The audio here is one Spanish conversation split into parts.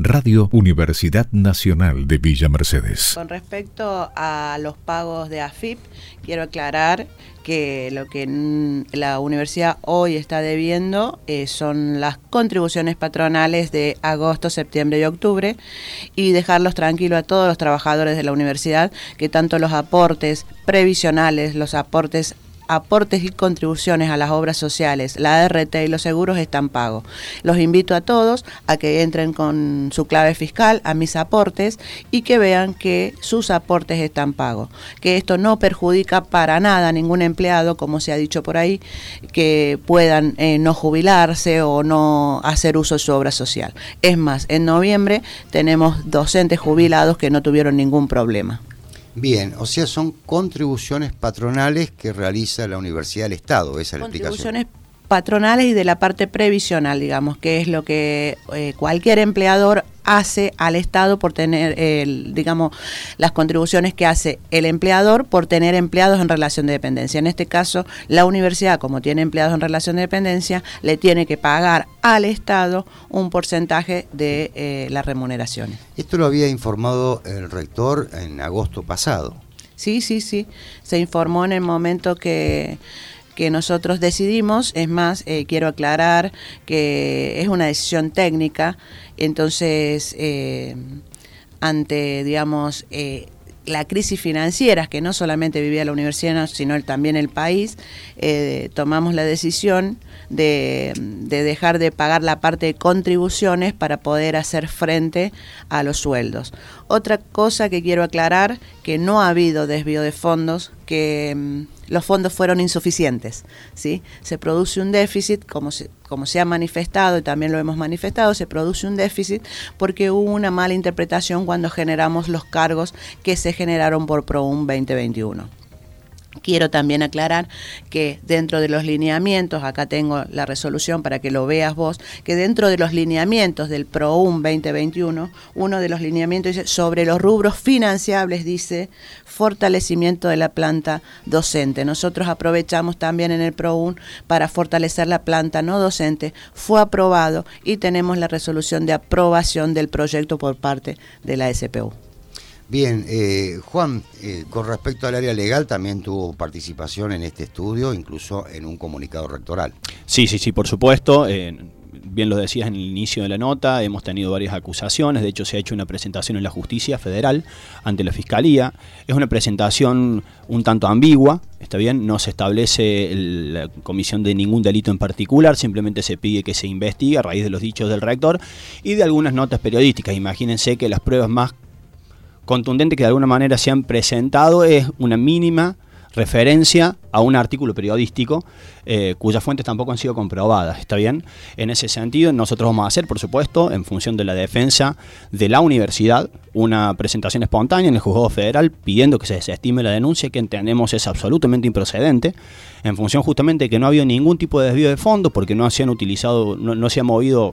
Radio Universidad Nacional de Villa Mercedes. Con respecto a los pagos de AFIP, quiero aclarar que lo que la universidad hoy está debiendo son las contribuciones patronales de agosto, septiembre y octubre, y dejarlos tranquilos a todos los trabajadores de la universidad, que tanto los aportes previsionales, los aportes y contribuciones a las obras sociales, la ART y los seguros están pagos. Los invito a todos a que entren con su clave fiscal a mis aportes y que vean que sus aportes están pagos. Que esto no perjudica para nada a ningún empleado, como se ha dicho por ahí, que puedan no jubilarse o no hacer uso de su obra social. Es más, en noviembre tenemos docentes jubilados que no tuvieron ningún problema. Bien, o sea, son contribuciones patronales que realiza la Universidad del Estado, esa es la explicación. Contribuciones patronales y de la parte previsional, digamos, que es lo que cualquier empleador hace al Estado por tener, digamos, las contribuciones que hace el empleador por tener empleados en relación de dependencia. En este caso, la universidad, como tiene empleados en relación de dependencia, le tiene que pagar al Estado un porcentaje de las remuneraciones. Esto lo había informado el rector en agosto pasado. Sí, se informó en el momento que nosotros decidimos. Es más, quiero aclarar que es una decisión técnica, entonces ante, digamos, la crisis financiera que no solamente vivía la universidad, sino también el país, tomamos la decisión de dejar de pagar la parte de contribuciones para poder hacer frente a los sueldos. Otra cosa que quiero aclarar, que no ha habido desvío de fondos, que los fondos fueron insuficientes, ¿sí? Se produce un déficit, como se ha manifestado y también lo hemos manifestado, se produce un déficit porque hubo una mala interpretación cuando generamos los cargos que se generaron por ProUM 2021. Quiero también aclarar que dentro de los lineamientos, acá tengo la resolución para que lo veas vos, que dentro de los lineamientos del ProUM 2021, uno de los lineamientos dice, sobre los rubros financiables, dice, fortalecimiento de la planta docente. Nosotros aprovechamos también en el ProUM para fortalecer la planta no docente, fue aprobado y tenemos la resolución de aprobación del proyecto por parte de la SPU. Bien, Juan, con respecto al área legal también tuvo participación en este estudio, incluso en un comunicado rectoral. Sí, por supuesto. Bien lo decías en el inicio de la nota, hemos tenido varias acusaciones, de hecho se ha hecho una presentación en la Justicia Federal ante la Fiscalía. Es una presentación un tanto ambigua, está bien, no se establece la comisión de ningún delito en particular, simplemente se pide que se investigue a raíz de los dichos del rector y de algunas notas periodísticas. Imagínense que las pruebas más contundente que de alguna manera se han presentado es una mínima referencia a un artículo periodístico cuyas fuentes tampoco han sido comprobadas, ¿está bien? En ese sentido, nosotros vamos a hacer, por supuesto, en función de la defensa de la universidad, una presentación espontánea en el Juzgado Federal pidiendo que se desestime la denuncia, que entendemos es absolutamente improcedente, en función justamente de que no ha habido ningún tipo de desvío de fondos, porque no se han utilizado, no se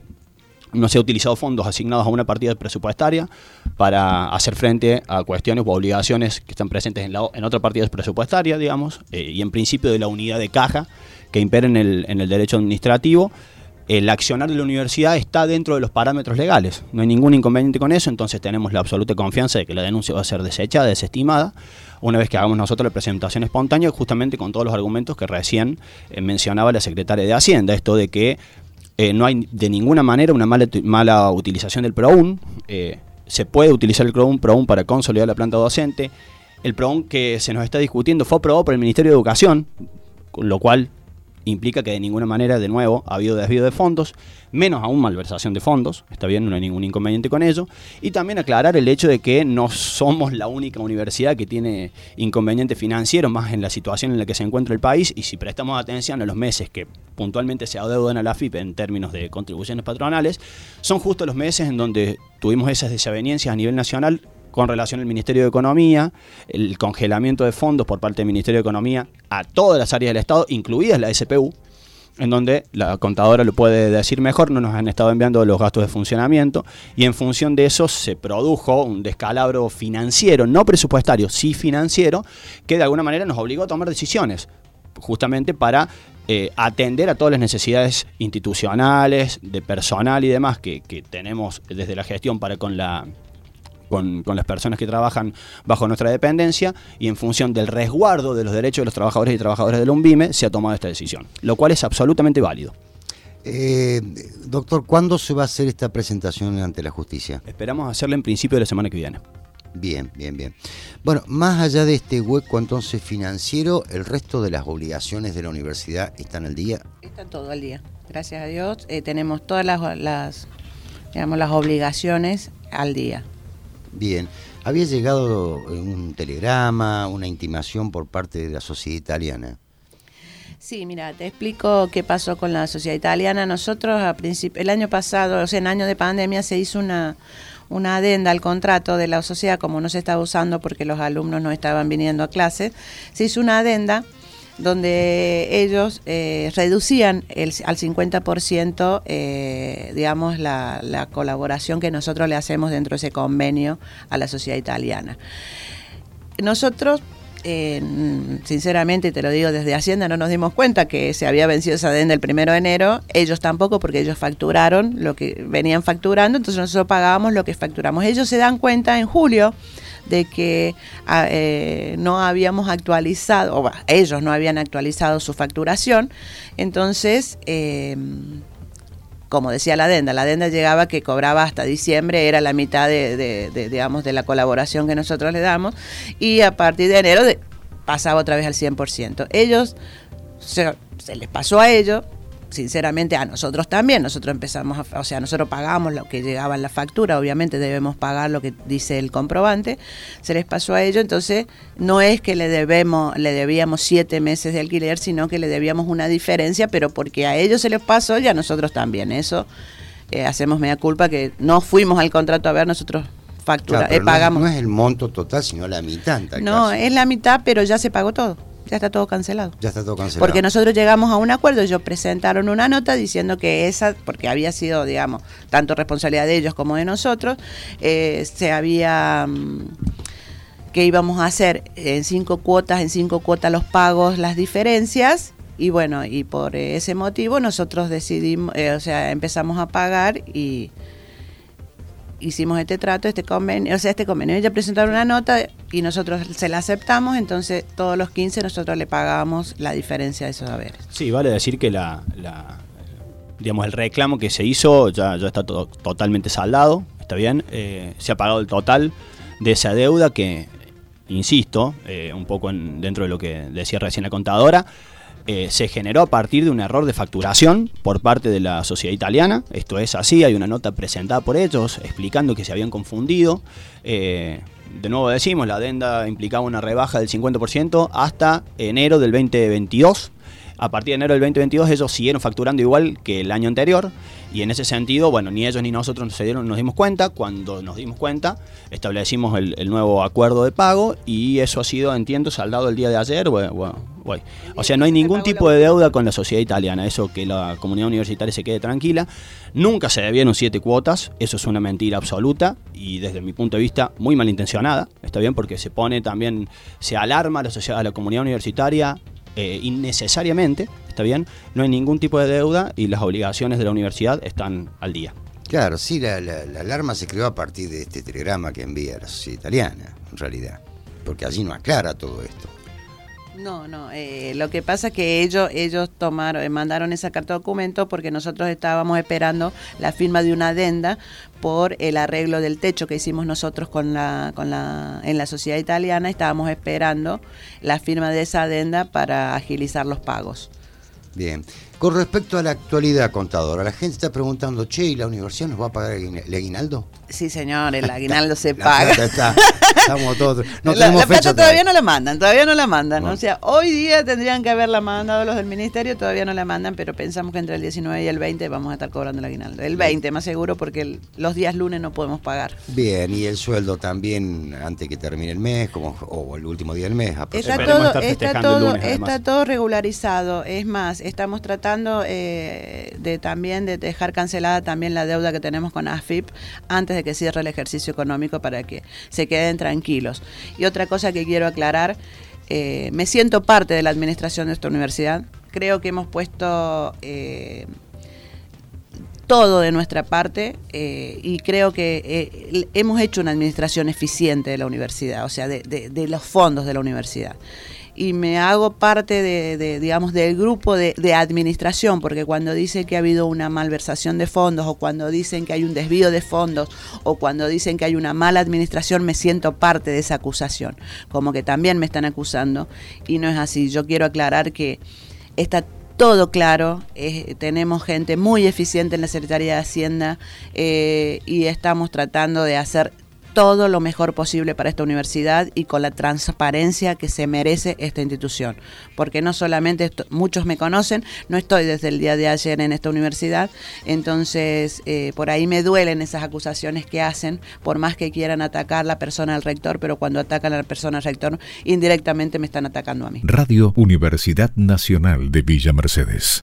ha utilizado fondos asignados a una partida presupuestaria para hacer frente a cuestiones o obligaciones que están presentes en otra partida presupuestaria, digamos, y en principio de la unidad de caja que impera en el derecho administrativo. El accionar de la universidad está dentro de los parámetros legales, no hay ningún inconveniente con eso, entonces tenemos la absoluta confianza de que la denuncia va a ser desechada, desestimada, una vez que hagamos nosotros la presentación espontánea, justamente con todos los argumentos que recién mencionaba la secretaria de Hacienda, esto de que no hay de ninguna manera una mala utilización del ProUM. Se puede utilizar el ProUM para consolidar la planta docente. El ProUM que se nos está discutiendo fue aprobado por el Ministerio de Educación, lo cual implica que de ninguna manera, de nuevo, ha habido desvío de fondos, menos aún malversación de fondos, está bien, no hay ningún inconveniente con ello, y también aclarar el hecho de que no somos la única universidad que tiene inconvenientes financieros, más en la situación en la que se encuentra el país, y si prestamos atención a los meses que puntualmente se adeudan a la AFIP en términos de contribuciones patronales, son justo los meses en donde tuvimos esas desavenencias a nivel nacional con relación al Ministerio de Economía, el congelamiento de fondos por parte del Ministerio de Economía a todas las áreas del Estado, incluidas la SPU, en donde la contadora lo puede decir mejor, no nos han estado enviando los gastos de funcionamiento, y en función de eso se produjo un descalabro financiero, no presupuestario, sí financiero, que de alguna manera nos obligó a tomar decisiones, justamente para atender a todas las necesidades institucionales, de personal y demás que tenemos desde la gestión para con las personas que trabajan bajo nuestra dependencia, y en función del resguardo de los derechos de los trabajadores y trabajadoras del UNVIME se ha tomado esta decisión, lo cual es absolutamente válido. Doctor, ¿cuándo se va a hacer esta presentación ante la justicia? Esperamos hacerla en principio de la semana que viene. Bien. Bueno, más allá de este hueco entonces financiero, ¿el resto de las obligaciones de la universidad están al día? Está todo al día, gracias a Dios. Tenemos todas las obligaciones al día. Bien. Había llegado un telegrama, una intimación por parte de la sociedad italiana. Sí, mira, te explico qué pasó con la sociedad italiana. Nosotros el año pasado, o sea, en año de pandemia, se hizo una adenda al contrato de la sociedad, como no se estaba usando porque los alumnos no estaban viniendo a clases. Se hizo una adenda donde ellos reducían al 50%, digamos, la colaboración que nosotros le hacemos dentro de ese convenio a la sociedad italiana. Nosotros, sinceramente, te lo digo desde Hacienda, no nos dimos cuenta que se había vencido esa adenda el 1 de enero, ellos tampoco, porque ellos facturaron lo que venían facturando, entonces nosotros pagábamos lo que facturamos. Ellos se dan cuenta en julio de que no habíamos actualizado, o ellos no habían actualizado su facturación, entonces, como decía la adenda llegaba que cobraba hasta diciembre, era la mitad digamos, de la colaboración que nosotros le damos, y a partir de enero pasaba otra vez al 100%. Ellos, se les pasó a ellos, sinceramente a nosotros también, nosotros empezamos, nosotros pagamos lo que llegaba en la factura, obviamente debemos pagar lo que dice el comprobante, se les pasó a ellos, entonces no es que le debíamos 7 meses de alquiler, sino que le debíamos una diferencia, pero porque a ellos se les pasó y a nosotros también, eso hacemos mea culpa, que no fuimos al contrato a ver, nosotros pagamos. No es el monto total, sino la mitad. No, es la mitad, pero ya se pagó todo. Ya está todo cancelado. Ya está todo cancelado. Porque nosotros llegamos a un acuerdo, ellos presentaron una nota diciendo que porque había sido, digamos, tanto responsabilidad de ellos como de nosotros, que íbamos a hacer en 5 cuotas los pagos, las diferencias, y bueno, y por ese motivo nosotros decidimos, empezamos a pagar y hicimos este trato, este convenio. Ella presentaron una nota y nosotros se la aceptamos, entonces todos los 15 nosotros le pagábamos la diferencia de esos haberes. Sí, vale decir que digamos, el reclamo que se hizo ya está totalmente saldado, está bien, se ha pagado el total de esa deuda que, insisto, un poco dentro de lo que decía recién la contadora, se generó a partir de un error de facturación por parte de la sociedad italiana. Esto es así, hay una nota presentada por ellos explicando que se habían confundido. De nuevo decimos, la adenda implicaba una rebaja del 50% hasta enero del 2022. A partir de enero del 2022 ellos siguieron facturando igual que el año anterior, y en ese sentido, bueno, ni ellos ni nosotros nos dimos cuenta. Cuando nos dimos cuenta, establecimos el nuevo acuerdo de pago, y eso ha sido, entiendo, saldado el día de ayer. O sea, no hay ningún tipo de deuda con la sociedad italiana, eso, que la comunidad universitaria se quede tranquila. Nunca se debieron 7 cuotas, eso es una mentira absoluta, y desde mi punto de vista muy malintencionada, está bien, porque se alarma a la comunidad universitaria innecesariamente, está bien, no hay ningún tipo de deuda y las obligaciones de la universidad están al día. Claro, sí, la alarma se creó a partir de este telegrama que envía la sociedad italiana, en realidad, porque allí no aclara todo esto. No, lo que pasa es que ellos mandaron esa carta de documento porque nosotros estábamos esperando la firma de una adenda por el arreglo del techo que hicimos nosotros en la sociedad italiana. Estábamos esperando la firma de esa adenda para agilizar los pagos. Bien. Con respecto a la actualidad, contadora, la gente está preguntando, che, ¿y la universidad nos va a pagar el aguinaldo? Sí, señor, el aguinaldo se paga. Estamos todos. La plata todavía no la mandan. O sea, hoy día tendrían que haberla mandado los del ministerio, todavía no la mandan, pero pensamos que entre el 19 y el 20 vamos a estar cobrando el aguinaldo. El 20 más seguro, porque los días lunes no podemos pagar. Bien, y el sueldo también antes que termine el mes, o el último día del mes. Está todo regularizado. Es más, estamos tratando de dejar cancelada también la deuda que tenemos con AFIP antes de que cierre el ejercicio económico, para que se queden tranquilos. Y otra cosa que quiero aclarar, me siento parte de la administración de esta universidad, creo que hemos puesto todo de nuestra parte y creo que hemos hecho una administración eficiente de la universidad, o sea, de los fondos de la universidad. Y me hago parte digamos, del grupo de administración, porque cuando dicen que ha habido una malversación de fondos, o cuando dicen que hay un desvío de fondos, o cuando dicen que hay una mala administración, me siento parte de esa acusación, como que también me están acusando, y no es así. Yo quiero aclarar que está todo claro, tenemos gente muy eficiente en la Secretaría de Hacienda y estamos tratando de hacer todo lo mejor posible para esta universidad y con la transparencia que se merece esta institución. Porque no solamente muchos me conocen, no estoy desde el día de ayer en esta universidad, entonces por ahí me duelen esas acusaciones que hacen, por más que quieran atacar la persona del rector, pero cuando atacan a la persona del rector, indirectamente me están atacando a mí. Radio Universidad Nacional de Villa Mercedes.